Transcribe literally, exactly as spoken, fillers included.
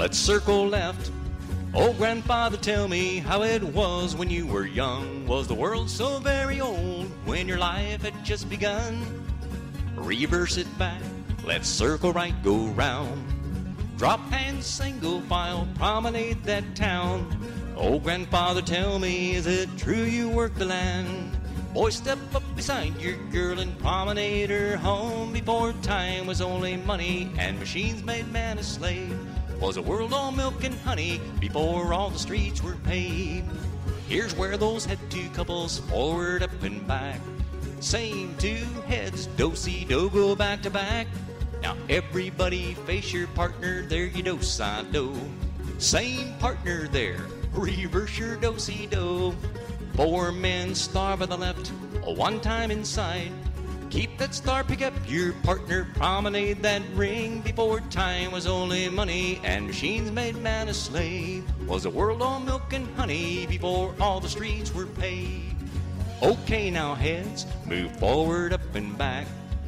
let's circle left. Oh, grandfather, tell me how it was when you were young. Was the world so very old when your life had just begun? Reverse it back, let's circle right, go round. Drop hands, single file, promenade that town. Oh, grandfather, tell me, is it true you work the land? Boy, step up beside your girl and promenade her home. Before time was only money and machines made man a slave. Was a world all milk and honey before all the streets were paved. Here's where those head two couples forward, up and back. Same two heads, do-si-do, go back to back. Now everybody face your partner, there you do-si-do. Same partner there, reverse your do-si-do. Four men star by the left, one time inside. Keep that star, pick up your partner, promenade that ring. Before time was only money and machines made man a slave. Was the world all milk and honey before all the streets were paved. Okay, now heads, move forward, up and back.